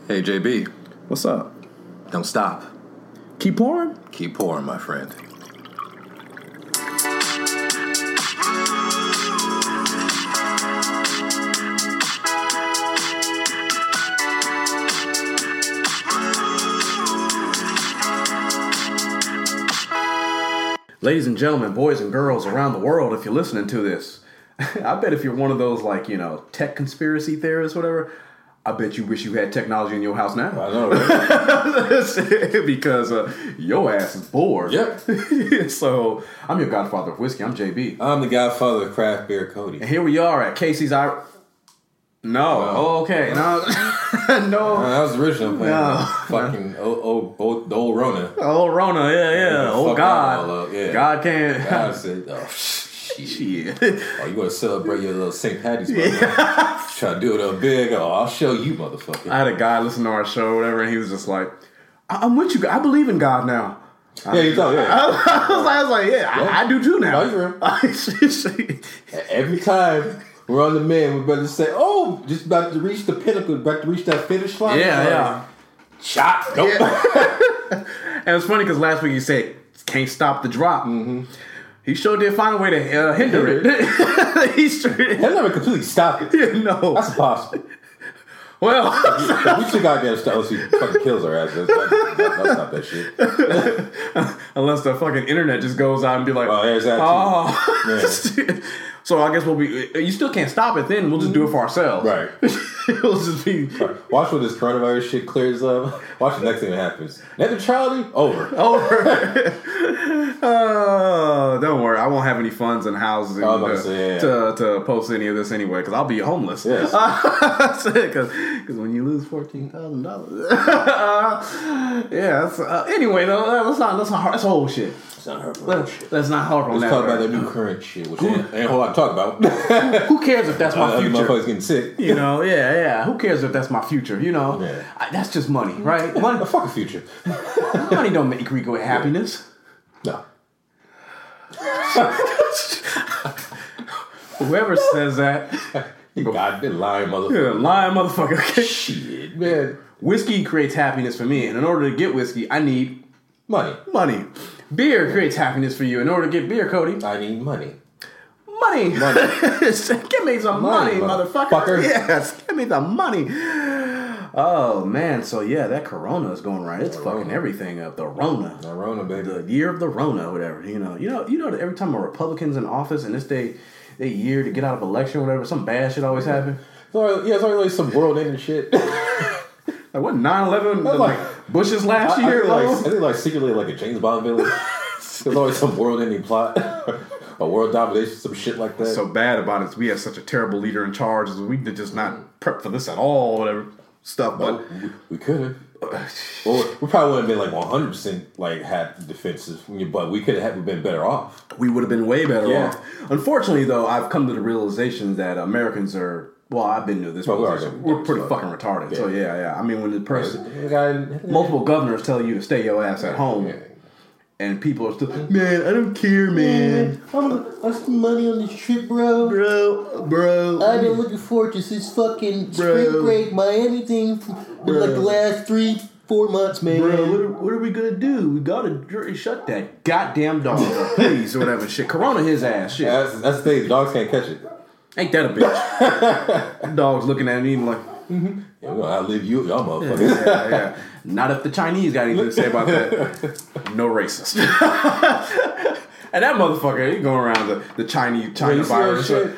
Hey, JB. What's up? Don't stop. Keep pouring? Keep pouring, my friend. Ladies and gentlemen, boys and girls around the world, if you're listening to this, I bet if you're one of those, tech conspiracy theorists, whatever, I bet you wish you had technology in your house now. I know, right? Because your ass is bored. Yep. So, I'm your godfather of whiskey. I'm JB. I'm the godfather of craft beer, Cody. And here we are at Casey's No. Oh, okay. No. No. That was the original plan. No. Fucking the old Rona. Old Rona, yeah. Oh, God. Yeah. God can't. God said, oh, shit. Oh, you want to celebrate your little St. Patty's Day? Yeah. Try to do it up big. Oh, I'll show you, motherfucker. I had a guy listen to our show, whatever, and he was just like, I'm with you. I believe in God now. Yeah, you thought, yeah. I was like, I do too now. Every time we're on the man, we're about to say, oh, just about to reach the pinnacle, about to reach that finish line. Yeah. Shot. Nope. Yeah. And it's funny because last week he said, can't stop the drop. Mm-hmm. He sure did find a way to hinder it. He'll never completely stop it. No. That's impossible. Well, we should goddamn stop. He fucking kills our ass. That's not that shit. Unless the fucking internet just goes out and be like, well, there's that too. Yeah. So I guess you still can't stop it then. We'll just do it for ourselves. Right. It'll just be. Right. Watch when this coronavirus shit clears up. Watch the next thing that happens. Net neutrality, over. Don't worry. I won't have any funds and houses to post any of this anyway because I'll be homeless. Yes. Because when you lose $14,000. Yeah. Anyway, though, let's not. That's old shit. Let's not harp on that. Let's talk about the new current shit, which ain't a whole lot to talk about. Who cares if that's my future? Motherfuckers getting sick. You know, yeah. Who cares if that's my future? You know, that's just money, right? Money, fuck a future. Money don't make you with happiness. No. Whoever says that, God, been lying, motherfucker. Yeah, lying motherfucker. Shit, man. Whiskey creates happiness for me, and in order to get whiskey, I need money. Beer creates happiness for you. In order to get beer, Cody, I need money. Money. Give me some money, motherfucker. Yes, give me the money. Oh, man. So, yeah, that Corona is going right. It's fucking everything up. The Rona. The Rona, baby. The year of the Rona, whatever. You know that every time a Republican's in office and it's their year to get out of election or whatever, some bad shit always happens. It's only like some world-ending shit. Like, what, 9/11? Like Bush's last year? I think secretly like a James Bond villain. There's always some world-ending plot. A world domination, some shit like that. What's so bad about it is we have such a terrible leader in charge. We did just not prep for this at all, whatever stuff. But we could have. Well, we probably wouldn't have been like 100% like had defensive, but we could have been better off. We would have been way better off. Unfortunately, though, I've come to the realization that Americans are. Well, I've been to this. We're pretty fucking retarded. Yeah. So yeah. I mean, when the person, multiple governors tell you to stay your ass at home. And people are still, man, I don't care, man. I spend money on this trip, bro. I've been looking forward to this fucking spring break Miami thing for like the last 3-4 months, man. Bro, what are we gonna do? We gotta shut that goddamn dog up, please, or whatever shit. Corona his ass, shit. That's the thing. Dogs can't catch it. Ain't that a bitch? Dog's looking at me like, yeah, we're gonna outlive y'all motherfuckers. Yeah. Not if the Chinese got anything to say about that. No racist. And that motherfucker, he going around the China virus. Dude,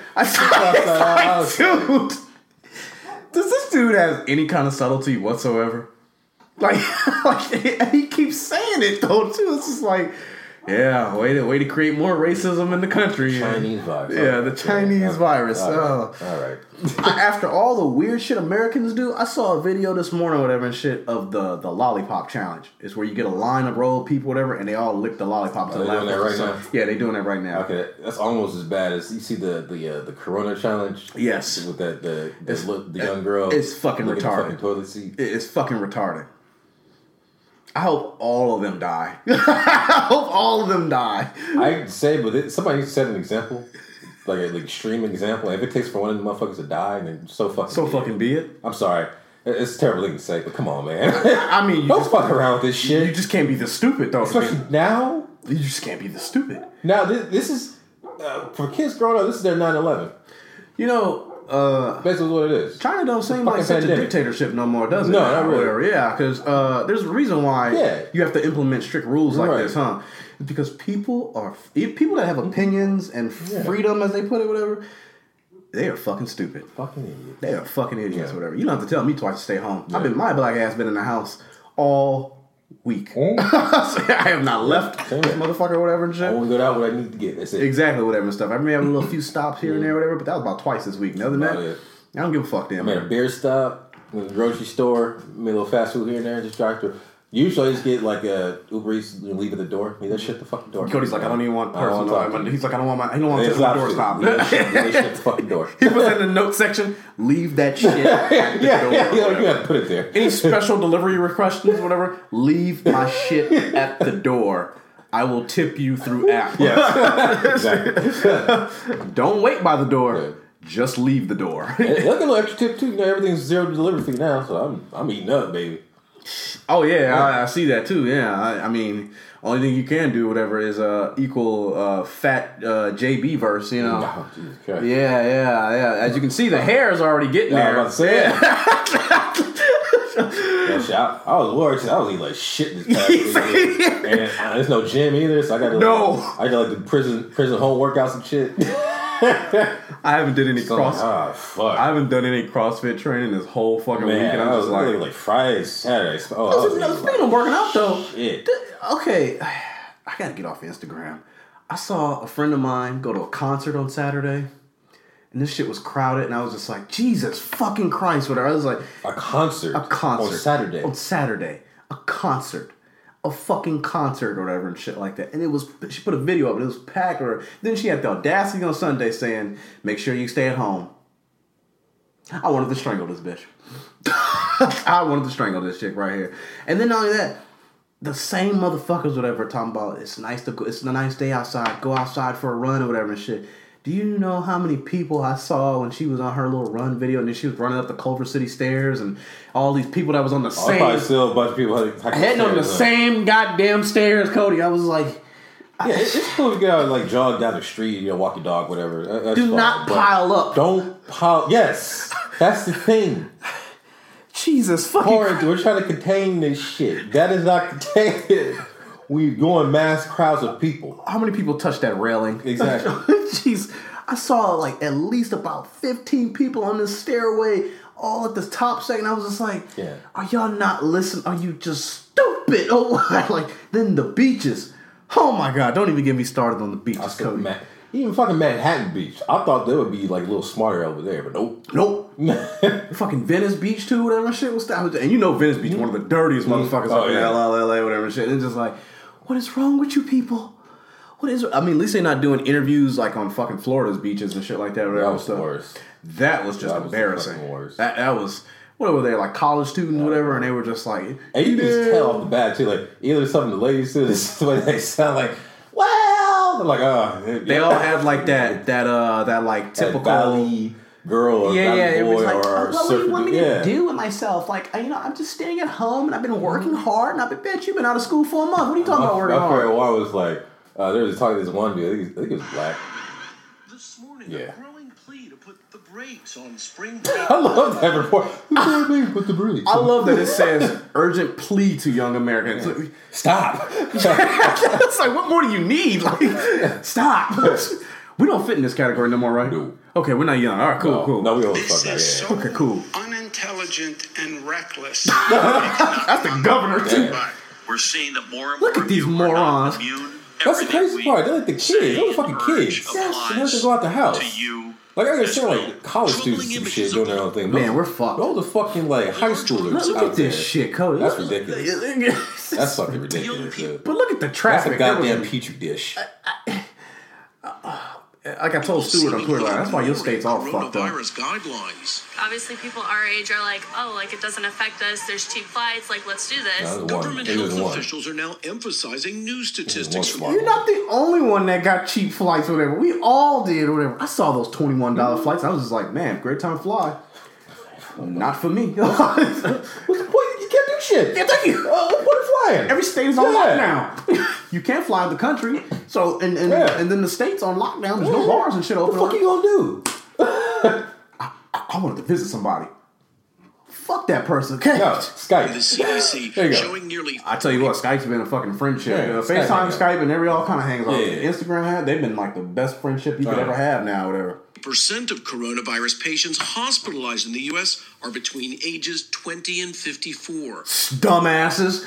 does this dude have any kind of subtlety whatsoever? Like he keeps saying it though too. It's just like, yeah, way to create more racism in the country. Chinese virus. Yeah, the Chinese virus. All right. After all the weird shit Americans do, I saw a video this morning or whatever and shit of the lollipop challenge. It's where you get a line of row of people, whatever, and they all lick the lollipop to the left. Doing that right now? Yeah, they're doing that right now. Okay, that's almost as bad as you see the Corona challenge. Yes, with the young girl. It's fucking retarded. Fucking toilet seat. It's fucking retarded. I hope all of them die. I hope all of them die. I say, but somebody set an example. Like an extreme example. If it takes for one of the motherfuckers to die, then so fucking be it. I'm sorry. It's a terrible thing to say, but come on, man. I mean, don't fuck around with this shit. You just can't be this stupid, though. Especially now. You just can't be this stupid. Now, this is for kids growing up. This is their 9/11. You know, basically what it is. China don't seem like such a dictatorship no more, does it? No, not really. Whatever. Yeah, because there's a reason why you have to implement strict rules like this, huh? It's because people that have opinions and freedom, as they put it, whatever. They are fucking stupid. Fucking idiots. They are fucking idiots, whatever. You don't have to tell me twice to stay home. Yeah. My black ass been in the house all week. So I have not left this motherfucker or whatever and shit. I only go out what I need to get. That's it. Exactly, whatever and stuff. I may have a little few stops here and there, whatever, but that was about twice this week. Other than that, I don't give a fuck. I made a beer stop, went to the grocery store, made a little fast food here and there, just drive through. Usually I just get like a Uber Eats and leave at the door. Leave that shit at the fucking door. Cody's like, I don't even want personal. He's like, I don't want my. He don't want to the door stop. Leave that shit at the fucking door. He puts in the note section. Leave that shit at the door. Yeah, you have to put it there. Any special delivery requests, whatever. Leave my shit at the door. I will tip you through app. Yes, exactly. Don't wait by the door. Yeah. Just leave the door. Look at a little extra tip too. You know, everything's zero delivery fee now, so I'm eating up, baby. Oh yeah, I see that too. Yeah, I mean, only thing you can do, whatever, is equal fat JB verse. You know. Oh, Jesus Christ. Yeah. As you can see, the hair is already getting there. I was about to say. I was worried. I was eating like shit this past week, and there's no gym either, so I got to I got like the prison home workouts and shit. I haven't did any fuck. I haven't done any CrossFit training this whole fucking week, and I was like Friday, Saturday. Speaking of working out though, okay, I gotta get off Instagram. I saw a friend of mine go to a concert on Saturday, and this shit was crowded, and I was just like, Jesus fucking Christ, whatever. I was like, a concert on Saturday, a concert. A fucking concert or whatever and shit like that. And she put a video up and it was packed. Or then she had the audacity on Sunday saying, make sure you stay at home. I wanted to strangle this bitch. I wanted to strangle this chick right here. And then not only that, the same motherfuckers whatever talking about it's a nice day outside, go outside for a run or whatever and shit. Do you know how many people I saw when she was on her little run video and then she was running up the Culver City stairs and all these people that was on the same... I probably still a bunch of people heading on the same goddamn stairs, Cody. I was like... it's cool to get out and like jog down the street, walk your dog, whatever. That's do not pile up. Don't pile... Yes! That's the thing. Jesus fucking... We're trying to contain this shit. That is not contained. We go in mass crowds of people. How many people touched that railing? Exactly. Jeez, I saw like at least about 15 people on this stairway, all at the top second. I was just like, are y'all not listening? Are you just stupid? Oh, like then the beaches. Oh my God! Don't even get me started on the beaches, Cody. Even fucking Manhattan Beach. I thought they would be like a little smarter over there, but nope. Fucking Venice Beach too, whatever shit was that. And you know Venice Beach, one of the dirtiest motherfuckers up in LA, whatever shit. It's just like, what is wrong with you people? I mean, at least they're not doing interviews like on fucking Florida's beaches and shit like that. That was the worst. That was just embarrassing. That was, what were they, like college students, whatever, and they were just like... And you can just tell off the bat, too, like, either something the ladies do, somebody they sound like, well, they're like, They all had like that like typical... Valley girl or it was like, or what do you want me to do with myself? Like, I'm just staying at home and I've been working hard and bitch, you've been out of school for a month. What are you talking about working hard? My friend was like, there was talking to this one dude, I think he was black. This morning, a growing plea to put the brakes on spring break. I love that report. Put the brakes. I love that it says urgent plea to young Americans. Stop. It's like, what more do you need? Like, stop. We don't fit in this category no more, right? No. Okay, we're not young. All right, cool. No, we old as fuck now. So okay, cool. Unintelligent and reckless. That's the governor too. But we're seeing that more and Look at these morons. That's the crazy part. They're like the kids. They're the fucking kids. Yes, they have to go out the house. Like I understand, like college students and shit doing their own thing. Man, we're fucked. Those are fucking like high schoolers. Look at this shit, Cody. That's ridiculous. That's fucking ridiculous. But look at the traffic. That's a goddamn petri dish. Like I told Stuart on Twitter, that's why your state's all fucked up. Guidelines. Obviously, people our age are like, oh, like it doesn't affect us. There's cheap flights. Like, let's do this. Government health officials are now emphasizing new statistics. You're not the only one that got cheap flights or whatever. We all did or whatever. I saw those $21 flights. I was just like, man, great time to fly. Not for me. What's the point? You can't do shit. Yeah, thank you. What is flying? Every state is on lockdown. You can't fly in the country. So and then the state's on lockdown. There's no bars and shit open. What the fuck you gonna do? I wanted to visit somebody. Fuck that person. Okay. No, Skype. The CDC showing nearly. I tell you what, Skype's been a fucking friendship. FaceTime, Skype, and every all kind of hangs on. Instagram, they've been like the best friendship you could ever have now, whatever. Percent of coronavirus patients hospitalized in the U.S. are between ages 20 and 54. Dumbasses.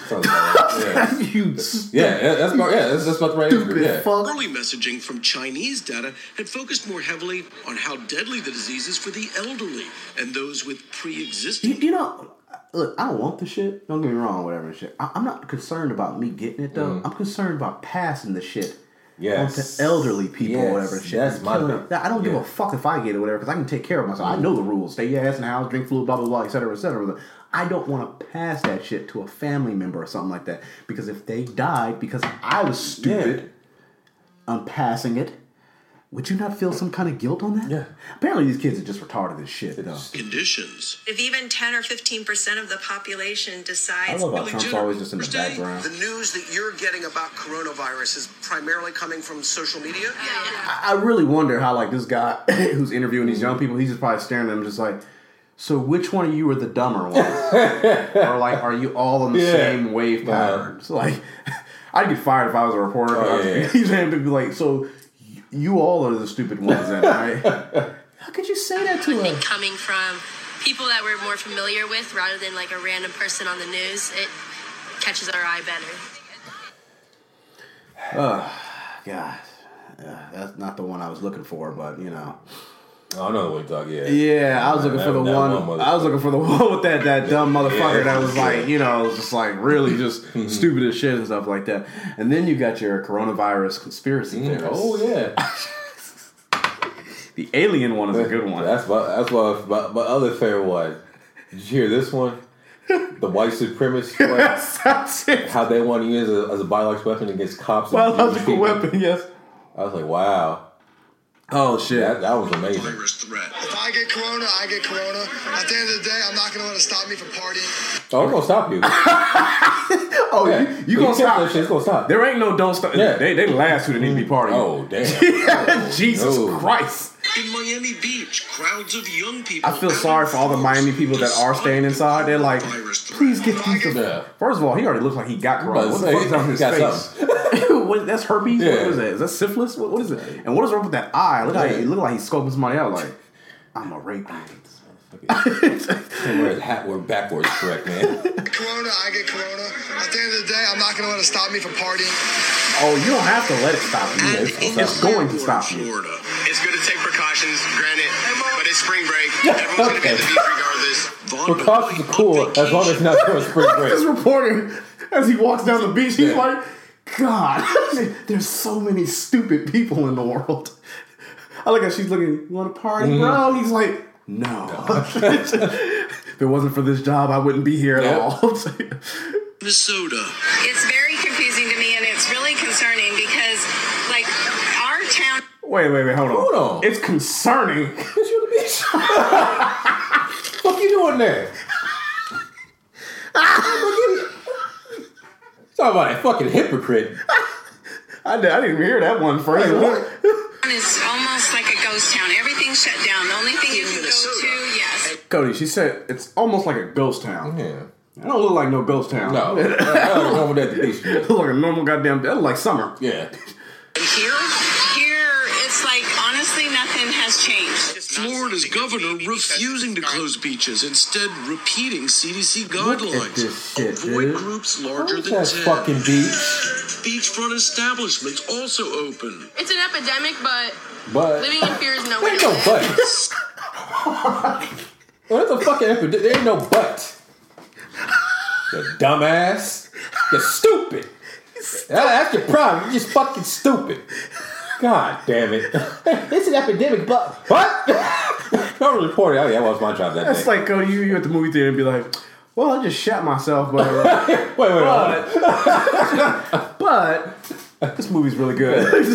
That's about the right answer. Fuck. Early messaging from Chinese data had focused more heavily on how deadly the disease is for the elderly and those with pre-existing. You know, look, I don't want the shit. Don't get me wrong, whatever shit. I'm not concerned about me getting it, though. I'm concerned about passing the shit. Yes. Onto elderly people or whatever shit. That's my thing. I don't give a fuck if I get it or whatever because I can take care of myself. I know the rules. Stay your ass in the house, drink fluid, blah, blah, blah, et cetera, et cetera. I don't want to pass that shit to a family member or something like that because if they died because I was stupid, I'm passing it. Would you not feel some kind of guilt on that? Yeah. Apparently these kids are just retarded as shit, though. Conditions. If even 10 or 15% of the population decides... I love how Trump's always just in the background. The news that you're getting about coronavirus is primarily coming from social media? I really wonder how, like, this guy who's interviewing these young people, he's just probably staring at them just like, so which one of you are the dumber one? Or, like, are you all on the same wave pattern? So, like, I'd get fired if I was a reporter. He's going to be like, so... You all are the stupid ones, then, right? How could you say that to us? Coming from people that we're more familiar with rather than like a random person on the news, it catches our eye better. God. That's not the one I was looking for, but, you know. I know the one you talk, Yeah, I was looking for the one. I was looking for the one with that dumb motherfucker that was like, you know, just like really just stupid as shit and stuff like that. And then you got your coronavirus conspiracy theorists. Oh yeah, the alien one is a good one. That's my other favorite one. Did you hear this one? The white supremacist one. How they want to use it as a biological weapon against cops. Biological weapon, yes. I was like, wow. Oh shit, that was amazing. Virus threat. If I get corona, I get corona. At the end of the day, I'm not going to let it stop me from partying. Oh, I'm going to stop you. You going to stop. That shit. It's going to stop. There ain't no don't stop. Yeah. They the last two that need to be partying. Oh, damn. Jesus Christ. In Miami Beach, crowds of young people. I feel sorry for all the Miami people that are staying inside. They're like, please get these. First of all, he already looks like he got corona. What the fuck is on his face? That's herpes? Yeah. What is that? Is that syphilis? What is it? And what is wrong with that eye? Look how he look like he's scoping somebody out like, I'm a rape. We're backwards correct, man. Corona, I get corona. At the end of the day, I'm not going to let it stop me from partying. Oh, you don't have to let it stop you. It's going to stop you. Florida. It's good to take precautions, granted, but it's spring break. Everyone's going to be at the beach regardless. Precautions are cool as long as it's not during spring break. This reporter, as he walks down the beach, he's like, God, there's so many stupid people in the world. I look at she's looking, you want to party, bro? He's like, no. If it wasn't for this job, I wouldn't be here at all. Minnesota. It's very confusing to me, and it's really concerning because, like, our town... Wait, hold on. It's concerning. Because you're the bitch. What you doing there? Talk about that fucking hypocrite. I didn't even hear that one first. It's almost like a ghost town. Everything's shut down. The only thing you can go to, yes. Cody, she said it's almost like a ghost town. Yeah. I don't look like no ghost town. No. I don't know what that beach is. Look like a normal goddamn... That look like summer. Yeah. Here, it's like, honestly, nothing has changed. Florida's governor refusing to close beaches, instead repeating CDC guidelines. Look at this shit, Avoid dude. groups larger than 10. That fucking beach. Beachfront establishments also open. It's an epidemic, but living in fear is no way There ain't to no live. but. Well, that's a fucking epidemic. There ain't no but. You dumbass. You're stupid. That's your problem. You're just fucking stupid. God damn it. It's an epidemic, but... What? I'm reporting. Oh, yeah, that was my job that day. That's like, Cody, you at the movie theater and be like, well, I just shat myself, but... but this movie's really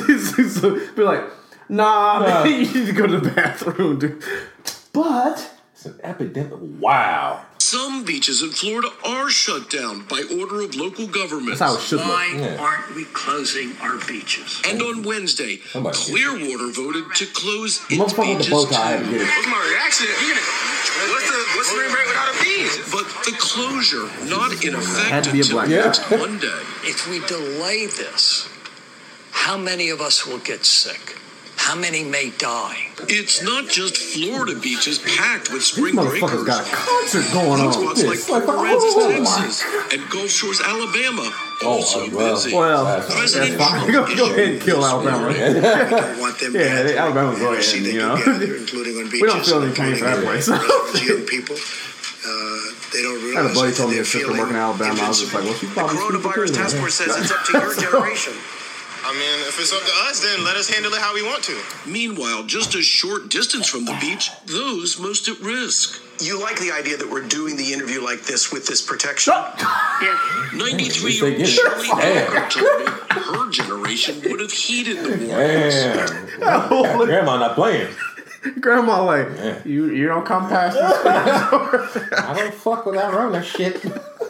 good. Be like, nah, man, you need to go to the bathroom, dude. But... It's an epidemic. Wow. Some beaches in Florida are shut down by order of local governments. That's how it should look. Why aren't we closing our beaches? And on Wednesday, Clearwater voted to close its Motherfucker with beaches the bow tie. too. What's my reaction? What's spring break without a beach? But the closure not in Had effect to be a until black next Monday. If we delay this, how many of us will get sick? How many may die? It's not just Florida beaches packed with These spring motherfuckers breakers. got a concert going on. Spots like Fort Aransas, Texas, and Gulf Shores, Alabama, also busy. Well, that's President fine. Trump Go ahead and kill Alabama. We don't want them Alabama's go ahead. see they You know, gather, including on beaches. we don't feel any pain for that place. Young people, they don't I realize had a buddy that told me they're his sister feeling working in Alabama. I was just like, well, she's probably Coronavirus task force says it's up to your generation. I mean, if it's up to us, then let us handle it how we want to. Meanwhile, just a short distance from the beach, those most at risk. You like the idea that we're doing the interview like this with this protection? Yes. 93-year-old Shirley Walker told me her generation would have heeded the warnings. Damn. Grandma not playing. Grandma, like, you don't come past this. I don't fuck with that Rona shit.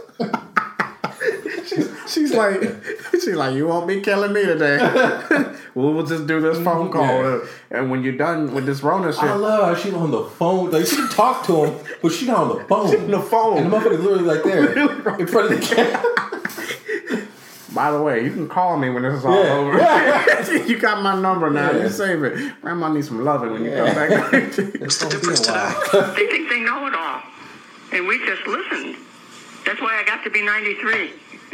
She's like, you won't be killing me today. We'll just do this phone call, and when you're done with this Rona shit, I love how she's on the phone. Like she can talk to him, but she's not on the phone. She's on the phone, and the motherfucker's literally like there in front of the camera. By the way, you can call me when this is all over. You got my number now. You save it. Grandma needs some loving when you come back. What's the difference today? They think they know it all. And we just listened. That's why I got to be 93.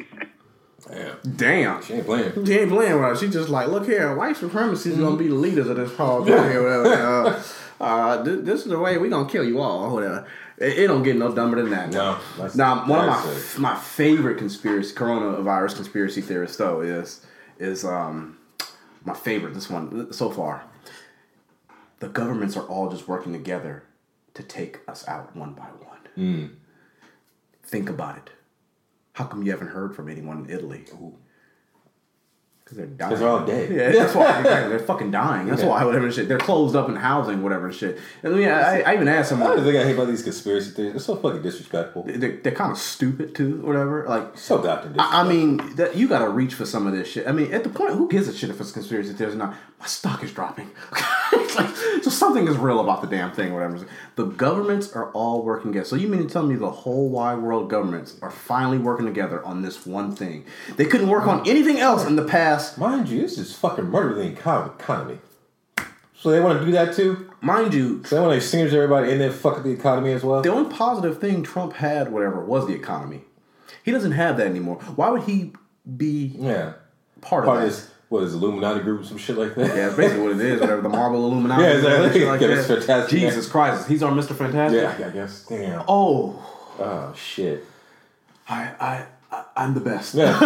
Damn. She ain't playing. She ain't playing with her. She just like, look here, white supremacy is going to be the leaders of this podcast or whatever. This is the way we going to kill you all or whatever. It don't get no dumber than that. No. Now, one of my favorite coronavirus conspiracy theorists, though, is my favorite, this one so far. The governments are all just working together to take us out one by one. Think about it. How come you haven't heard from anyone in Italy? Because they're dying. Because they're all dead. Yeah, that's why. They're fucking dying. That's why, whatever shit. They're closed up in housing, whatever shit. And I even asked someone. What do they got hate about these conspiracy theories? They're so fucking disrespectful. They're kind of stupid, too, whatever. Like, so goddamn disrespectful. I mean, you got to reach for some of this shit. I mean, at the point, who gives a shit if it's conspiracy theories or not? My stock is dropping. So something is real about the damn thing, whatever. The governments are all working together. So you mean to tell me the whole wide world governments are finally working together on this one thing? They couldn't work on anything else in the past. Mind you, this is fucking murder the economy. So they want to do that too? Mind you. So they want to singers everybody and then fuck up the economy as well? The only positive thing Trump had, whatever, was the economy. He doesn't have that anymore. Why would he be part of this? What is Illuminati group or some shit like that? Yeah, basically what it is. Whatever, the Marvel Illuminati. Yeah, exactly. Like It's fantastic. Jesus Christ. He's our Mr. Fantastic? Yeah, I guess. Damn. Oh, shit. I'm the best. Yeah.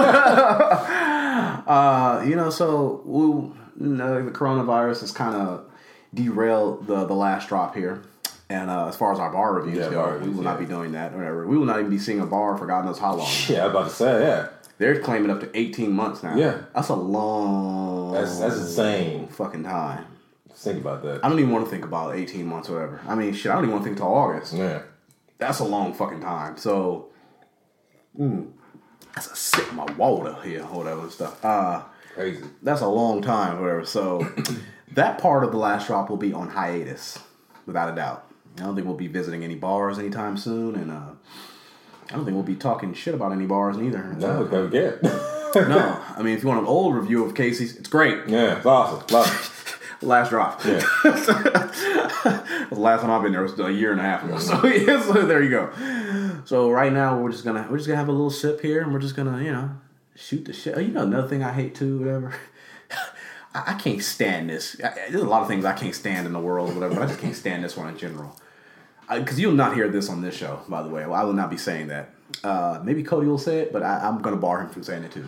So the coronavirus has kind of derailed the last drop here. And as far as our bar reviews go, we will not be doing that. Whatever. We will not even be seeing a bar for God knows how long. Yeah, I was about to say, yeah. They're claiming up to 18 months now. Yeah. That's a long... That's insane. Fucking time. Think about that. I don't even want to think about 18 months or whatever. I mean, shit, I don't even want to think until August. Yeah. That's a long fucking time. So... That's a sip of my water here, or whatever and stuff. Crazy. That's a long time, or whatever. So that part of the last drop will be on hiatus, without a doubt. I don't think we'll be visiting any bars anytime soon, and I don't think we'll be talking shit about any bars neither. No, we don't get. No, I mean, if you want an old review of Casey's, it's great. Yeah, it's awesome. Love it. Last drop. Yeah. The last time I've been there was a year and a half ago. So yeah, so there you go. So right now we're just gonna have a little sip here, and we're just gonna shoot the shit. Another thing I hate too, whatever. I can't stand this. There's a lot of things I can't stand in the world, whatever. But I just can't stand this one in general. Because you'll not hear this on this show, by the way. Well, I will not be saying that. Maybe Cody will say it, but I'm going to bar him from saying it too.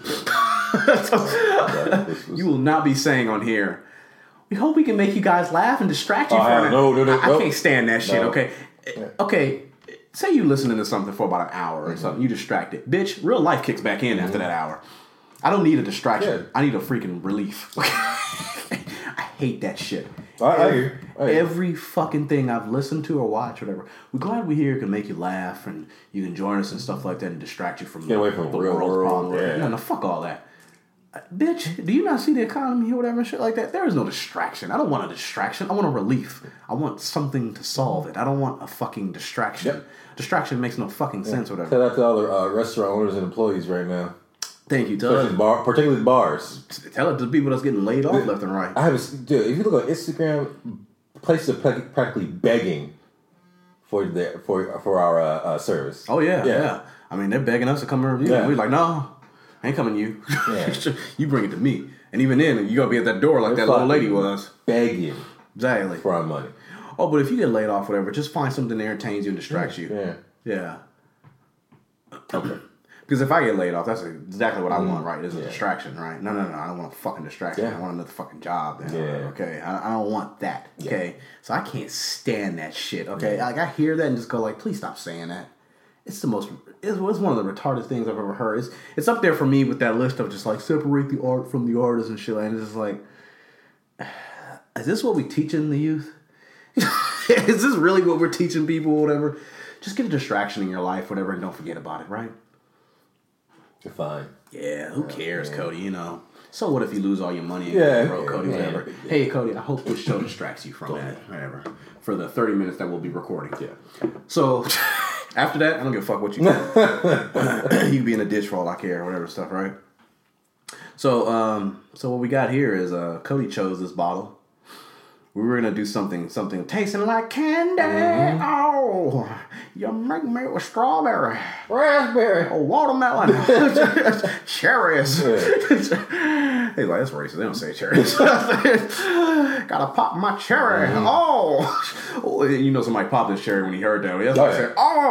You will not be saying on here, we hope we can make you guys laugh and distract you from it. No. I can't stand that shit, okay? Okay, say you listening to something for about an hour or something, you distracted. Bitch, real life kicks back in after that hour. I don't need a distraction. I need a freaking relief. I hate that shit. I hear. Every fucking thing I've listened to or watched, whatever. We're glad we're here. Can make you laugh and you can join us and stuff like that and distract you from get away from the real world. Yeah. No, fuck all that. Bitch, do you not see the economy or whatever shit like that? There is no distraction. I don't want a distraction. I want a relief. I want something to solve it. I don't want a fucking distraction. Yep. Distraction makes no fucking sense or whatever. Tell that to all the restaurant owners and employees right now. Thank you, particularly bars. Tell it to the people that's getting laid off left and right. If you look on Instagram, places are practically begging for our service. Oh yeah. I mean, they're begging us to come and review. Yeah. We're like, no. I ain't coming to you. Yeah. You bring it to me. And even then, you got to be at that door like that little lady was. Begging. Exactly. For our money. Oh, but if you get laid off, whatever, just find something that entertains you and distracts you. Yeah. Okay. Because if I get laid off, that's exactly what I want, right? It's a distraction, right? No. I don't want a fucking distraction. I want another fucking job. Then, okay? I don't want that, okay? So I can't stand that shit, okay? Like, I hear that and just go like, please stop saying that. It's one of the retarded things I've ever heard. It's up there for me with that list of just like separate the art from the artist and shit. And it's just like, is this what we teaching the youth? Is this really what we're teaching people or whatever? Just get a distraction in your life, whatever, and don't forget about it, right? You're fine. Yeah, who cares, Cody, you know? So what if you lose all your money and broke, Cody, whatever? Hey, Cody, I hope this show distracts you from that, whatever, for the 30 minutes that we'll be recording. Yeah. So... After that, I don't give a fuck what you do. You can be in a ditch for all I care, whatever stuff, right? So what we got here is Cody chose this bottle. We were gonna do something tasting like candy. Mm-hmm. Oh, you make me with strawberry, raspberry, watermelon, cherries. He's like, that's racist. They don't say cherries. Gotta pop my cherry. Mm-hmm. Oh, you know somebody popped his cherry when he heard that. He was like,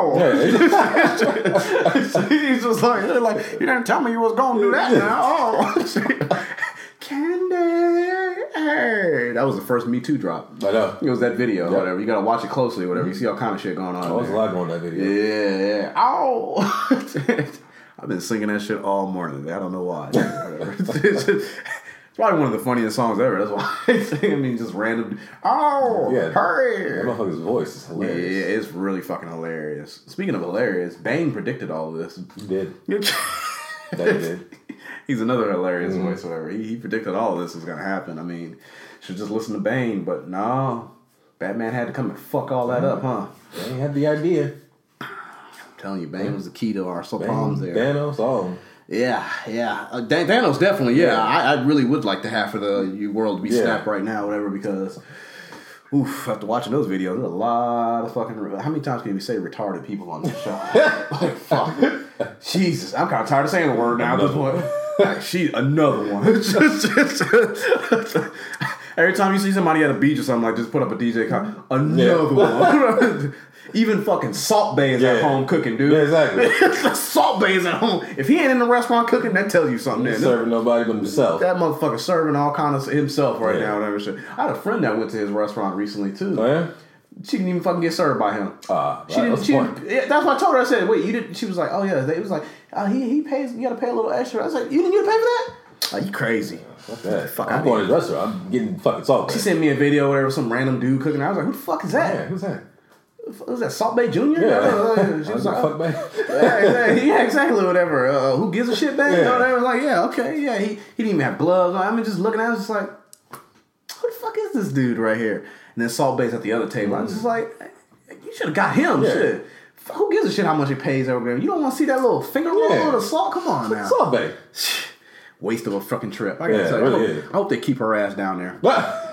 he's just like, you didn't tell me you was gonna do that now. Oh. Candy. Hey, that was the first Me Too drop. I know. It was that video, or whatever. You gotta watch it closely, or whatever. You see all kind of shit going on. There was a lot going on that video. Yeah. Oh. I've been singing that shit all morning. I don't know why. It's probably one of the funniest songs ever. That's why I sing. I mean, just random. Oh, yeah. Hurry. That motherfucker's voice is hilarious. Yeah, it's really fucking hilarious. Speaking of hilarious, Bane predicted all of this. He did. That he did. He's another hilarious voice, whatever. He predicted all of this was gonna happen. I mean, should just listen to Bane, but no. Batman had to come and fuck all that up, huh? Bane had the idea. I'm telling you, Bane was the key to our problems there. Thanos, all. Yeah. Thanos definitely, yeah. I really would like to half of the world to be snapped right now, whatever, because after watching those videos, there's a lot of fucking... How many times can we say retarded people on this show? Like, fuck. Jesus, I'm kind of tired of saying the word now at this point. Another one. Every time you see somebody at a beach or something, like, just put up a DJ car. Another one. Even fucking Salt Bae is at home cooking, dude. Yeah, exactly. Salt Bae is at home. If he ain't in the restaurant cooking, that tells you something. He's serving nobody but himself. That motherfucker serving all kind of himself right now. Whatever shit. I had a friend that went to his restaurant recently too. Oh yeah. She didn't even fucking get served by him. She didn't. That's what I told her. I said, "Wait, you didn't?" She was like, "Oh yeah." It was like, "He pays. You got to pay a little extra." I was like, "You didn't get to pay for that?" Like, you crazy. Fuck, I'm going to the restaurant. I'm getting fucking Salt Bae. She sent me a video, whatever, some random dude cooking. I was like, "Who the fuck is that?" Yeah, who's that? Was that Salt Bae Jr.? Yeah. She was like, fuck Bae. Yeah, exactly, whatever. Who gives a shit, Bae? Yeah. They were like, yeah, okay, yeah. He didn't even have gloves on. I mean, just looking at it, I was just like, who the fuck is this dude right here? And then Salt Bae's at the other table. I was just like, you should have got him. Yeah. Shit. Who gives a shit how much he pays over there? You don't want to see that little finger roll of the salt? Come on now. Salt Bae. Waste of a fucking trip. I gotta tell you, I hope they keep her ass down there.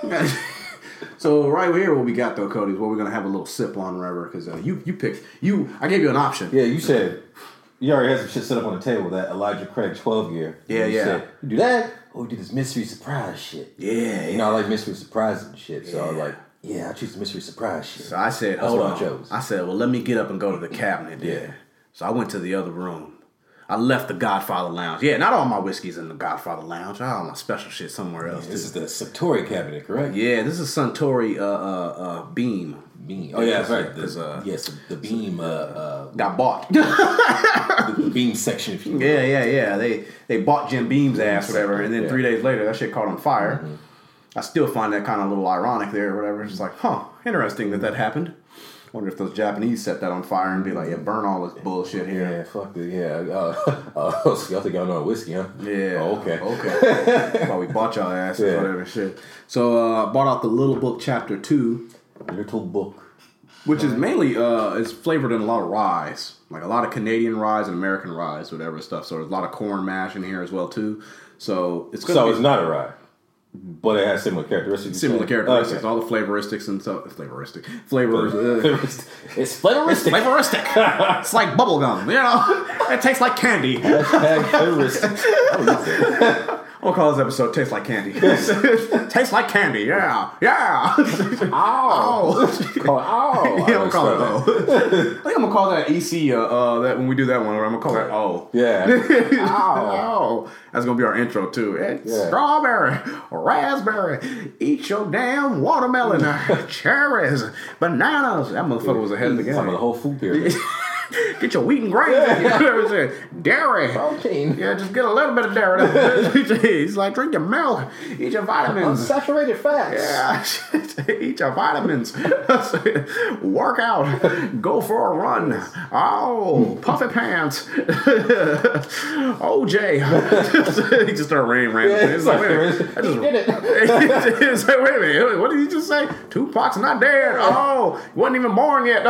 So right here, what we got though, Cody, is what we're gonna have a little sip on, whatever. Because you picked I gave you an option. Yeah, you said you already had some shit set up on the table. That Elijah Craig 12 year. Yeah. Said, you do that, or we do this mystery surprise shit. Yeah. You know, I like mystery surprise and shit. So I was like, I choose the mystery surprise shit. So I said, that's hold what on. I chose. I said, well, let me get up and go to the cabinet. Yeah. So I went to the other room. I left the Godfather Lounge. Yeah, not all my whiskey's in the Godfather Lounge. All my special shit somewhere else. This is the Suntory cabinet, correct? Yeah, this is Suntory Beam. Oh yeah, that's right. The Beam got bought. the Beam section, if you will. Yeah. They bought Jim Beam's ass, whatever, and then 3 days later, that shit caught on fire. Mm-hmm. I still find that kind of a little ironic there or whatever. It's like, interesting that happened. Wonder if those Japanese set that on fire and be like, yeah, burn all this bullshit here. Yeah, fuck it, yeah. Y'all think y'all know whiskey, huh? Yeah. Oh, okay. That's why we bought y'all asses, whatever shit. So, bought out the Little Book Chapter 2. Little Book. Which is mainly, it's flavored in a lot of rye. Like a lot of Canadian rye and American rye, whatever stuff. So there's a lot of corn mash in here as well, too. So it's it's not a rye. But it has similar characteristics. Okay. All the flavoristics and stuff. Flavors. It's flavoristic. It's like bubblegum, you know? It tastes like candy. Flavoristic. I'm gonna call this episode "Tastes Like Candy." Tastes like candy, yeah. Ow! Ow! Yeah, I'm gonna call it O. I think I'm gonna call that EC. That when we do that one, I'm gonna call that O. Yeah. Ow! That's gonna be our intro too. It's strawberry, raspberry. Eat your damn watermelon, cherries, bananas. That motherfucker was ahead of the game. Some of the whole food pyramid. Get your wheat and grains. Dairy. Protein. Yeah, just get a little bit of dairy. He's like, drink your milk. Eat your vitamins. Unsaturated fats. Yeah. Eat your vitamins. Work out. Go for a run. Oh, puffy pants. OJ. He just started raining randomly. It's like, wait a minute. He did it. It's like, wait a minute. What did he just say? Tupac's not dead. Oh, he wasn't even born yet.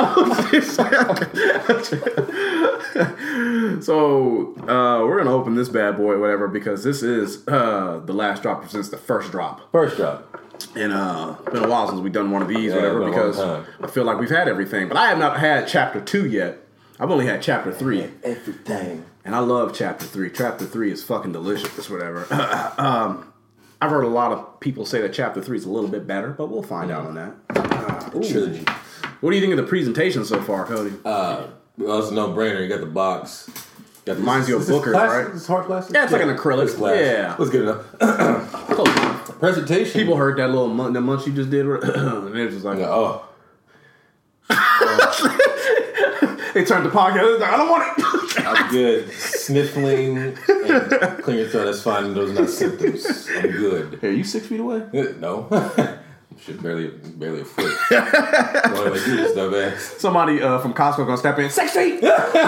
So we're gonna open this bad boy, whatever, because this is the last drop since the first drop. And it's been a while since we've done one of these, whatever, because I feel like we've had everything, but I have not had chapter 2 yet. I've only had chapter 3. Everything. And I love chapter 3. Chapter 3 is fucking delicious, whatever. I've heard a lot of people say that chapter 3 is a little bit better, but we'll find out on that. Trilogy. What do you think of the presentation so far, Cody? Well, it's a no-brainer. You got the box. Reminds you of Booker's, right? It's hard plastic? Yeah, it's like an acrylic. Yeah. That's good enough. Presentation. People heard that little the munch you just did, and it was just like, they turned the podcast. Like, I don't want it. I'm good. Sniffling and clearing your throat. That's fine. Those are not symptoms. I'm good. Hey, are you 6 feet away? No. Shit, barely a foot. Why do I do this, dumbass? Somebody from Costco gonna step in. 6 feet.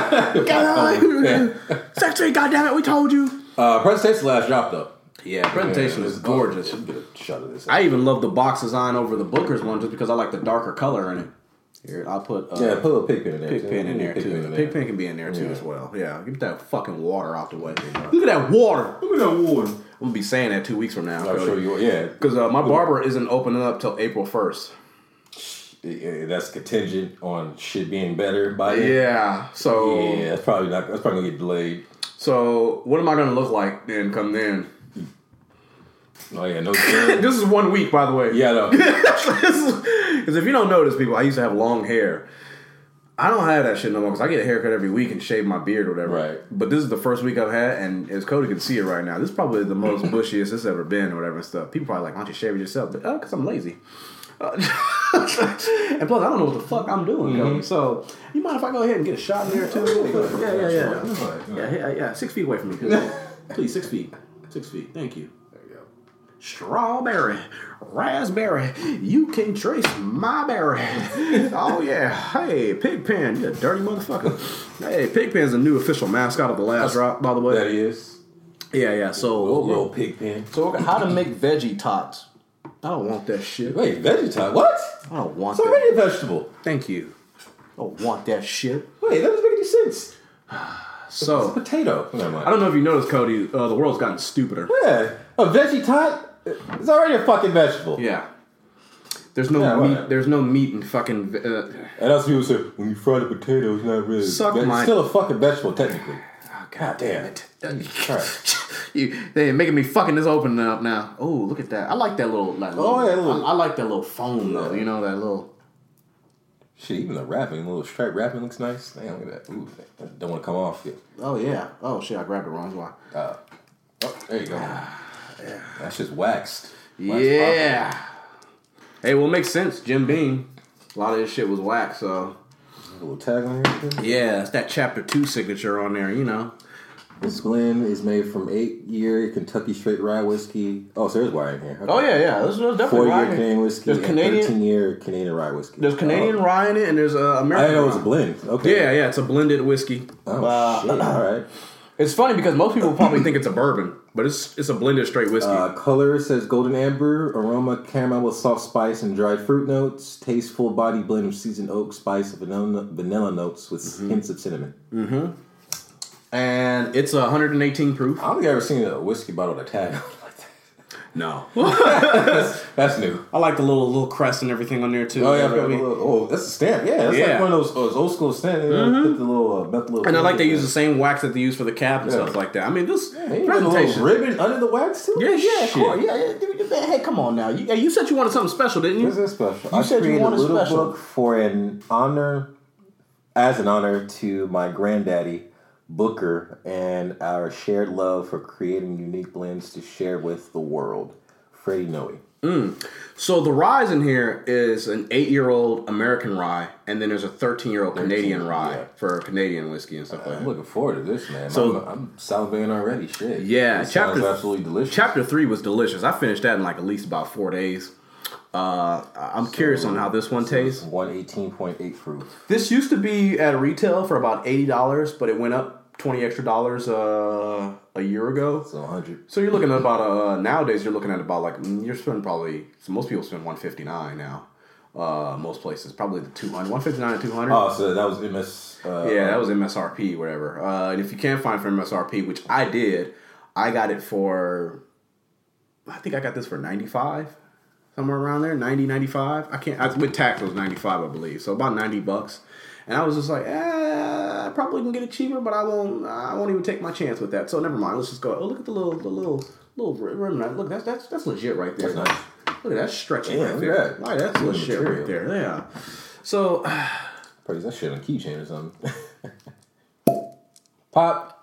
6 feet. Goddamn it, we told you. Presentation's last drop though. Yeah, presentation is gorgeous. Get a shot of this. I even love the box design over the Booker's one just because I like the darker color in it. Here, I'll put put a little pig pen in there. Pig pen in there too. The pig pen can be in there too as well. Yeah, get that fucking water out the way. Look at that water. I'm gonna be saying that 2 weeks from now. I'm sure you will. Yeah, because my barber isn't opening up till April 1st. That's contingent on shit being better by then. Yeah. So yeah, that's probably gonna get delayed. So what am I gonna look like then? Come then. Oh yeah, no. This is 1 week, by the way. Yeah, no. Because if you don't notice, people, I used to have long hair. I don't have that shit no more because I get a haircut every week and shave my beard or whatever. Right. But this is the first week I've had, and as Cody can see it right now, this is probably the most bushiest it's ever been or whatever and stuff. People probably like, why don't you shave it yourself? But because I'm lazy. And plus, I don't know what the fuck I'm doing, Cody. So, you mind if I go ahead and get a shot in there too? Yeah. 6 feet away from me. Please, 6 feet. 6 feet. Thank you. Strawberry, raspberry, you can trace my berry. Oh yeah, hey Pigpen, you a dirty motherfucker. Hey, Pigpen's the new official mascot of the last drop, by the way. That he is. Yeah. So little Pigpen. So how to make veggie tots? I don't want that shit. Wait, veggie tot? What? I don't want that. It's already that. A vegetable. Thank you. I don't want that shit. Wait, that doesn't make any sense. So it's a potato. I don't know if you noticed, Cody. The world's gotten stupider. Yeah, a veggie tot. It's already a fucking vegetable. Yeah. There's no meat. There's no meat in fucking. And that's people say when you fry the potato, it's not really. It's still a fucking vegetable technically. Oh, God damn it! Right. They're making me fucking this open up now. Oh, look at that! I like that little. I like that little foam though. You know that little. Shit, even the wrapping, little stripe wrapping looks nice. Damn, look at that. Ooh, don't want to come off yet. Oh yeah. Oh shit! I grabbed it wrong. Why? There you go. Yeah. That's just waxed. Yeah. Hey, well, it makes sense. Jim Beam. A lot of this shit was waxed, so. A little tag on here? Yeah, it's that chapter 2 signature on there, you know. This blend is made from 8-year Kentucky straight rye whiskey. Oh, so there's rye in here. Okay. Oh, yeah. There's definitely 4-year Canadian whiskey and 13-year Canadian rye whiskey. There's Canadian rye in it, and there's American I didn't know rye. it was a blend. Okay. Yeah, it's a blended whiskey. Oh, shit. All right. It's funny because most people probably think it's a bourbon, but it's a blended straight whiskey. Color says golden amber, aroma caramel with soft spice and dried fruit notes, taste full body blend of seasoned oak, spice, vanilla notes with hints of cinnamon. Mm-hmm. And it's 118 proof. I don't think I've ever seen a whiskey bottle with a tag on it like that. No. That's new. I like the little crest and everything on there too. Oh, yeah, that's a stamp. Yeah, that's like one of those old school stamps. You know, put the little and I like they use the same wax that they use for the cap and stuff like that. I mean, this presentation. A little ribbon under the wax too? Yeah, of course. Yeah. Hey, come on now. You said you wanted something special, didn't you? This is special. You said you wanted a little special book for an honor to my granddaddy, Booker, and our shared love for creating unique blends to share with the world. Freddie Noe. So the rye in here is an 8-year-old American rye, and then there's a 13-year-old Canadian rye for Canadian whiskey and stuff like that. I'm looking forward to this, man. So I'm salivating already. Shit. Yeah, sounds absolutely delicious. Chapter 3 was delicious. I finished that in like at least about 4 days. I'm curious on how this one tastes. 118.8 proof. This used to be at retail for about $80, but it went up $20 extra a year ago. So 100. So you're looking at about nowadays you're looking at about like you're spending probably most people spend $159 now. Most places probably the 200, $159 and $200. Oh, so that was MS. That was MSRP, whatever. And if you can't find for MSRP, which I did, I got it for. I think I got this for $95, somewhere around there, $90, $95. With tax it was $95, I believe. So about $90. And I was just like, I probably can get it cheaper, but I won't even take my chance with that. So never mind. Let's just go. Oh, look at the little rim. Look, that's legit right there. That's nice. Look at that stretching right there. Right, that's legit right there. Yeah. So, praise that shit on a keychain or something. Pop.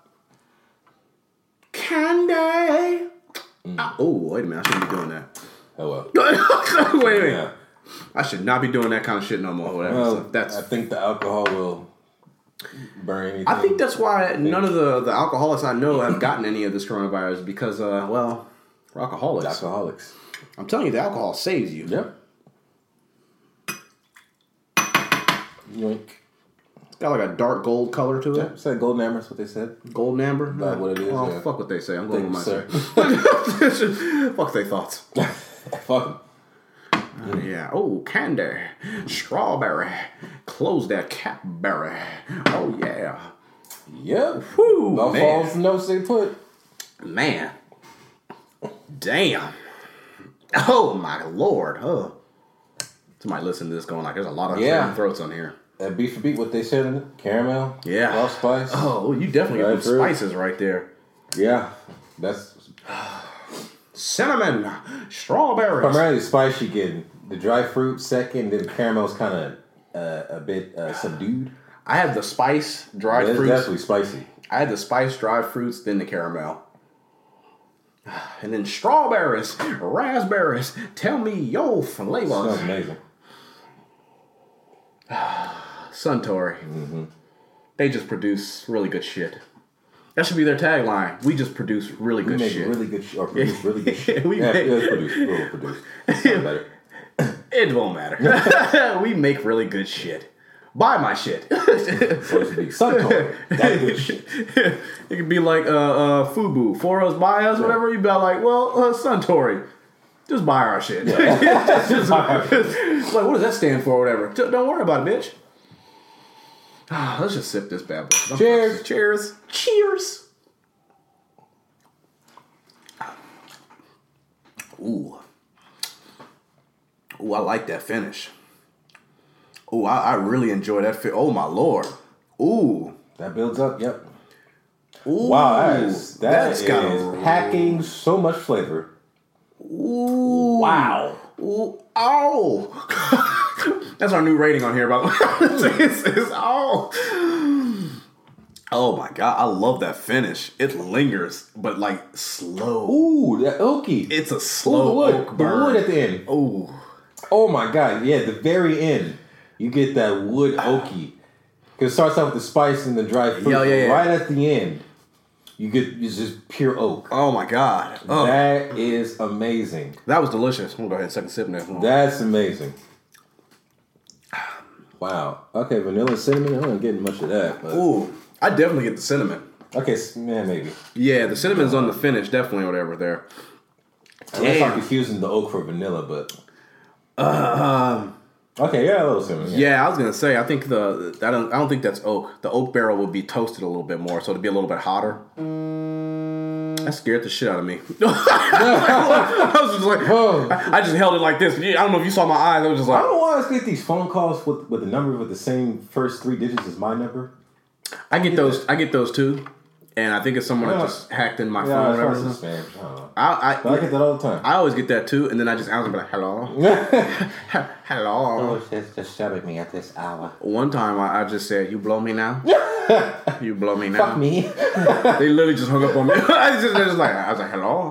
Candy. Oh, wait a minute. I shouldn't be doing that. Oh well. Wait a minute. Yeah. I should not be doing that kind of shit no more. Whatever. Well, I think the alcohol will burn anything. I think that's why none of the alcoholics I know have gotten any of this coronavirus because, we're alcoholics. Alcoholics. I'm telling you, the alcohol saves you. Yep. Yoink. It's got like a dark gold color to it. Yeah, said golden amber. That's what they said. Golden amber? That's what it is. Oh, yeah. Fuck what they say. I'm going with sir. Fuck their thoughts. Fuck them. Yeah. Oh, candy. Strawberry. Close that cap berry. Oh, yeah. Yep. Whew, all falls notes they put. Man. Damn. Oh, my Lord. Oh. Somebody listen to this going like, there's a lot of throats on here. That beat for beat, what they said in it? Caramel. Yeah. Raw spice. Oh, you definitely got some spices right there. Yeah. That's... Cinnamon. Strawberries. Primarily spice you get. The dry fruit second, then caramel's kind of a bit subdued. I had the spice, dried fruits. It's definitely spicy. I had the spice, dried fruits, then the caramel. And then strawberries, raspberries. Tell me your flavors. Sounds amazing. Suntory. Mm-hmm. They just produce really good shit. That should be their tagline. We just produce really good shit. Really good shit. Or produce really good shit. We'll produce. Sounds better. It won't matter. We make really good shit. Buy my shit. Supposed to be Suntory. That good shit. It could be like Fubu. For us, buy us, whatever. You'd be like, well, Suntory. Just buy our shit. Yeah. Just buy our shit. It's like, what does that stand for, whatever? Don't worry about it, bitch. Let's just sip this bad boy. Cheers. Cheers. Cheers. Ooh. Ooh, I like that finish. Ooh, I really enjoy that finish. Oh, my Lord. Ooh. That builds up, yep. Ooh. Wow, that is packing so much flavor. Ooh. Wow. Ooh. Oh. That's our new rating on here, by the way. It's oh my God, I love that finish. It lingers, but like slow. Ooh, that oaky. It's a slow oak burn. The wood at the end. Ooh. Oh my God, yeah, the very end. You get that wood oaky. Because it starts off with the spice and the dry fruit. Yeah. Right at the end. You get just pure oak. Oh my god. Oh. That is amazing. That was delicious. I'm gonna go ahead and second sip now. That's amazing. Wow. Okay, vanilla and cinnamon. I'm not getting much of that. But... Ooh, I definitely get the cinnamon. Okay, maybe. Yeah, the cinnamon's on the finish, definitely, whatever there. Unless I'm confusing the oak for vanilla, but... okay, yeah, a little cinnamon. Yeah, I was gonna say, I think I don't think that's oak. The oak barrel would be toasted a little bit more, so it'd be a little bit hotter. That scared the shit out of me. I was just like, I just held it like this. I don't know if you saw my eyes. I was just like, I don't always get these phone calls with the number with the same first 3 digits as my number. I get those too. And I think it's someone that just hacked in my phone or whatever. Spam. I get that all the time. I always get that too, and then I just answer and be like, hello. Hello. Oh, just shoving me at this hour. One time I just said, you blow me now? You blow me now? Fuck me. They literally just hung up on me. I was like, hello?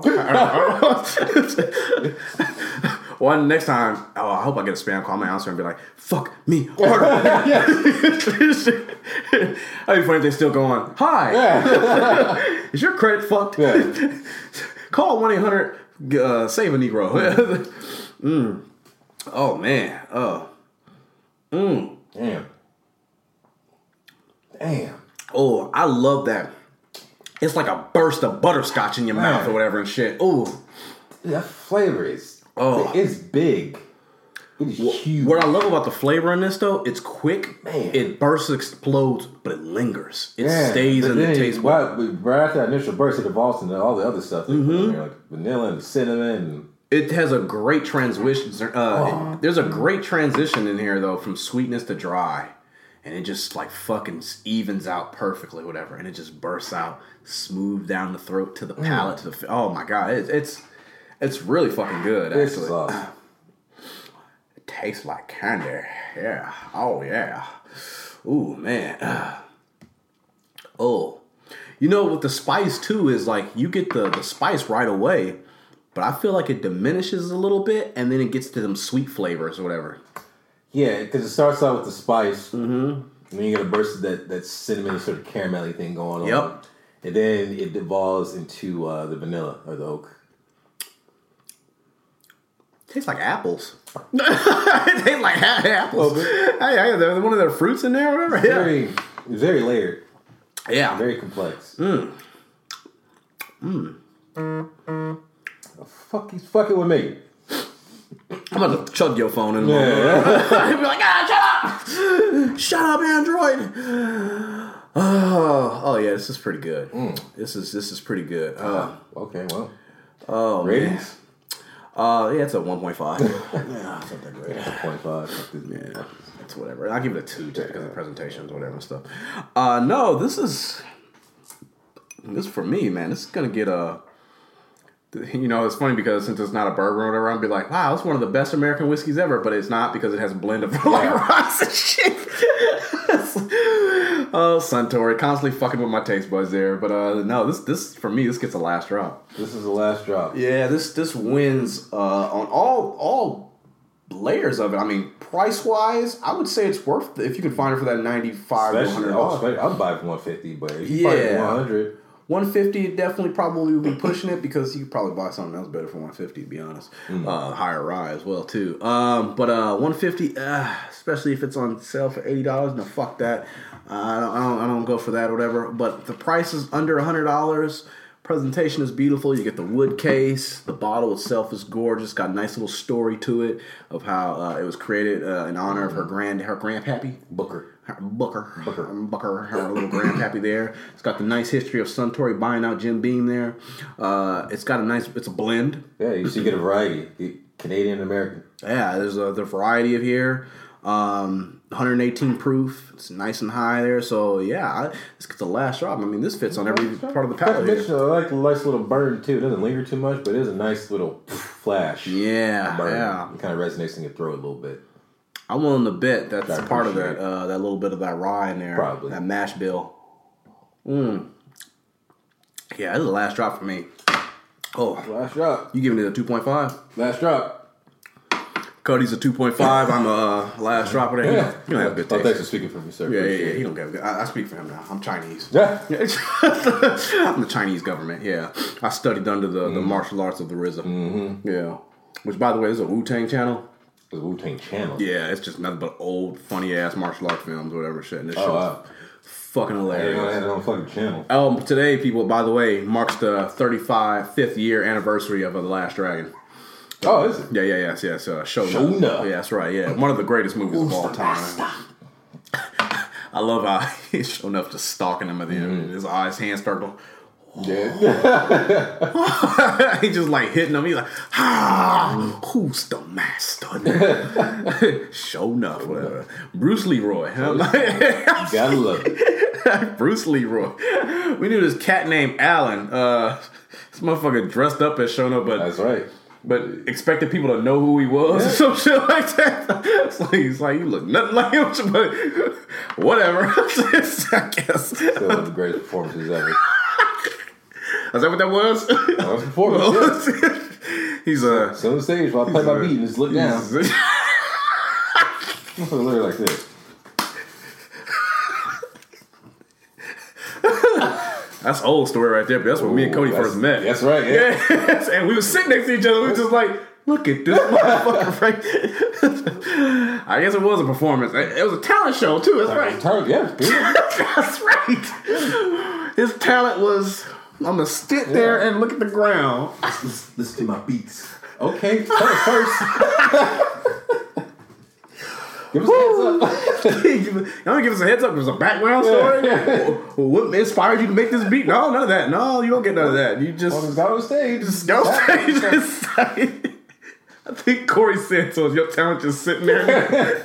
One next time, I hope I get a spam call. I'm gonna answer and be like, "Fuck me." That'd be funny if they still go on. Hi, is your credit fucked? Yeah. Call 1-800 save a Negro. Oh man. Damn. Oh, I love that. It's like a burst of butterscotch in your mouth or whatever and shit. Ooh, that flavor is. Oh, it's big. It is huge. What I love about the flavor in this, though, it's quick. Man. It bursts, explodes, but it lingers. It stays in the taste. Right after that initial burst, it evolves into all the other stuff. Like vanilla and cinnamon. It has a great transition. There's a great transition in here, though, from sweetness to dry. And it just like fucking evens out perfectly, whatever. And it just bursts out smooth down the throat to the palate. To the oh, my God. It's really fucking good, actually. Awesome. It tastes like candy. Yeah. Oh, yeah. Ooh, man. Oh. You know, with the spice, too, is like you get the spice right away, but I feel like it diminishes a little bit, and then it gets to them sweet flavors or whatever. Yeah, because it starts out with the spice, and then you get a burst of that cinnamon sort of caramelly thing going on. Yep. And then it devolves into the vanilla or the oak. Tastes like apples. It tastes like apples. Hey, one of their fruits in there or whatever. Very layered. Yeah. Very complex. He's fucking with me. I'm about to chug your phone in a moment. He'll be like, shut up! Shut up, Android! Oh yeah, this is pretty good. This is pretty good. Okay, well. Oh, ratings? Yeah, it's a 1.5. Yeah, it's not that great. 1.5. Yeah, it's whatever. I'll give it a 2 just because of presentations, whatever and stuff. No, this is for me, man. This is gonna get a. You know, it's funny because since it's not a bourbon or whatever, I'll be like, wow, it's one of the best American whiskeys ever, but it's not because it has a blend of like rocks and shit. Oh, Suntory, constantly fucking with my taste buds there. But no, this for me, this gets a last drop. This is the last drop. Yeah, this wins on all layers of it. I mean, price wise, I would say it's worth if you could find it for that $95 to $100. I'd buy it for $150, but if you find it for $100. $150 definitely probably would be pushing it because you could probably buy something else better for $150 to be honest. Higher rye as well too. But $150, especially if it's on sale for $80, no, fuck that. I don't go for that or whatever. But the price is under $100. Presentation is beautiful. You get the wood case. The bottle itself is gorgeous. Got a nice little story to it of how it was created in honor of her grandpappy Booker, her little grandpappy there. It's got the nice history of Suntory buying out Jim Beam there. It's got it's a blend. Yeah, you should get a variety, Canadian American. Yeah, there's the variety of here. 118 proof. It's nice and high there. So yeah, this gets the last drop. I mean, this fits on every part of the palate. I like the nice little burn too. It doesn't linger too much, but it is a nice little flash. Yeah, yeah. It kind of resonates in your throat a little bit. I'm willing to bet that's part of that that little bit of that rye in there. Probably. That mash bill. Yeah, this is the last drop for me. Oh. Last drop. You giving it a 2.5? Last drop. Cody's a 2.5. I'm a last drop of that. Yeah. He don't have good taste. Thanks for speaking for me, sir. Yeah. He don't have good. I speak for him now. I'm Chinese. Yeah. I'm the Chinese government. Yeah. I studied under the martial arts of the RZA. Mm-hmm. Yeah. Which, by the way, is a Wu-Tang channel. The Wu-Tang channel? Yeah, it's just nothing but old, funny-ass martial arts films or whatever shit. And this show is fucking hilarious. I had it on fucking channel. Today, people, by the way, marks the 5th year anniversary of The Last Dragon. Oh, is it? Yeah, yes. Sho'nuff. Yeah, that's right, yeah. One of the greatest movies of all time. I love how he's Sho'nuff just stalking him at the end. His eyes, hands start going... Yeah. He just like hitting him. He's like, who's the master? Sho'nuff, whatever. Bruce Leroy. You gotta love it. Bruce Leroy. We knew this cat named Alan. This motherfucker dressed up as Sho'nuff, but that's right. But expected people to know who he was or some shit like that. It's like you look nothing like him, but whatever. I guess. Still one of the greatest performances ever. Is that what that was? That was performance. Yeah. He's so on the stage while I play my beat and just look down. I'm gonna look like this. That's an old story right there, but that's when me and Cody first met. That's right, yeah. And we were sitting next to each other, we were just like, look at this motherfucker right there. I guess it was a performance. It was a talent show too, that's right. Yeah. That's right. His talent was, I'm gonna sit there and look at the ground. Listen to my beats. Okay, tell us first. Give us a heads up. You don't give us a heads up. There's a background story. What inspired you to make this beat? No, none of that. No, you don't get none of that. You just got on stage. Just go on stage. I think Corey said so. Your talent just sitting there.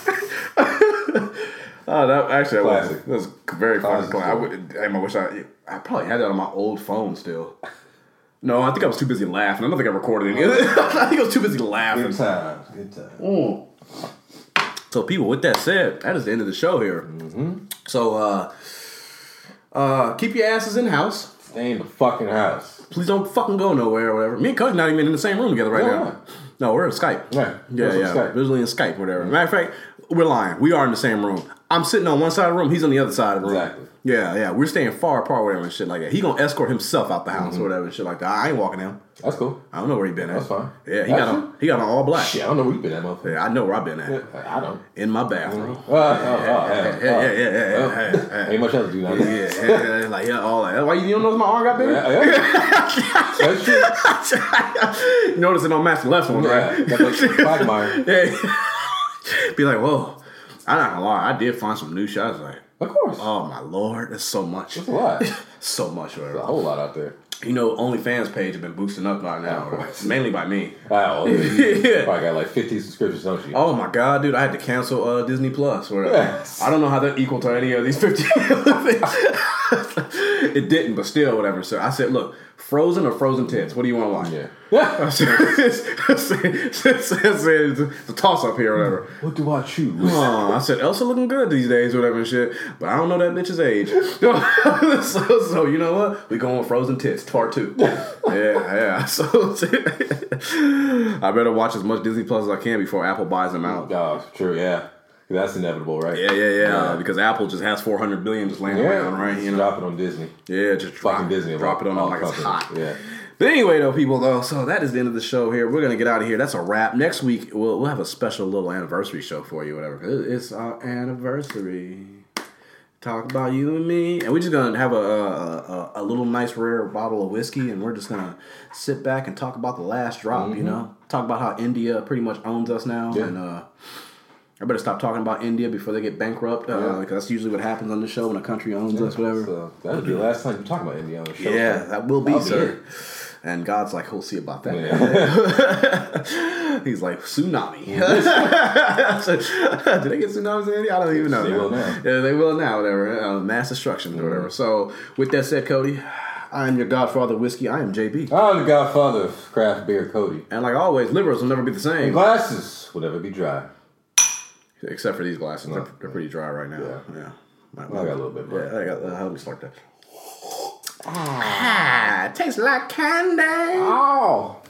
That was very fun. I wish I probably had that on my old phone still. No, I think I was too busy laughing. I don't think I recorded any of it. I think I was too busy laughing. Good time. So, people, with that said, that is the end of the show here. Mm-hmm. So, keep your asses in the house. Stay in the fucking house. Please don't fucking go nowhere or whatever. Me and Cody not even in the same room together right now. No, we're in Skype. Right. Yeah. Skype. Visually in Skype, whatever. Matter of fact, we're lying. We are in the same room. I'm sitting on one side of the room. He's on the other side of the room. Exactly. Yeah. We're staying far apart, whatever, and shit like that. He gonna escort himself out the house or whatever, and shit like that. I ain't walking him. That's cool. I don't know where he been at. That's fine. Yeah, he got on all black. Shit, I don't know where you been at, motherfucker. Yeah, I know where I've been at. I don't. In my bathroom. Yeah. Ain't much else to do now. Yeah, all that. Why you don't notice my arm got bigger? Yeah. That's true. You notice it don't match the left one, right? Got that quagmire. Yeah. Be like, whoa. I'm not gonna lie, I did find some new shots. Like, of course. Oh my lord, that's so much. That's a lot. So much. Whatever. There's a whole lot out there. You know, OnlyFans page has been boosting up right now. Mainly by me. Wow. You probably got like 50 subscriptions, don't you? Oh my god, dude, I had to cancel Disney Plus. Whatever. Yes. I don't know how that equal to any of these 50 things. It didn't, but still, whatever. So I said, look, Frozen or Frozen Tits? What do you want to watch? Yeah. It's a toss up here, or whatever. What do I choose? I said Elsa looking good these days, whatever and shit. But I don't know that bitch's age. so you know what? We going with Frozen Tits Part 2. Yeah. So I better watch as much Disney Plus as I can before Apple buys them out. Oh, true. Yeah. That's inevitable, right? Yeah. Because Apple just has $400 billion just laying around, right? You know, drop it on Disney. Yeah, just drop Disney. Drop it on them like it's hot. Yeah. But anyway, though, people, so that is the end of the show here. We're gonna get out of here. That's a wrap. Next week we'll have a special little anniversary show for you, whatever. It's our anniversary. Talk about you and me, and we're just gonna have a little nice rare bottle of whiskey, and we're just gonna sit back and talk about the last drop. Mm-hmm. You know, talk about how India pretty much owns us now, and I better stop talking about India before they get bankrupt, because that's usually what happens on the show when a country owns us, whatever. So that'll be the last time you talk about India on the show. Yeah, that will be, sir. And God's like, he'll see about that. Yeah. He's like, tsunami. Did they get tsunamis in India? I don't even know. They will now. Yeah, they will now, whatever. Mass destruction or whatever. So, with that said, Cody, I am your godfather of whiskey. I am JB. I'm the godfather of craft beer, Cody. And like always, liberals will never be the same. And glasses will never be dry. Except for these glasses. They're pretty dry right now. Yeah. I got a little bit more. Yeah, let me start that. It tastes like candy. Oh.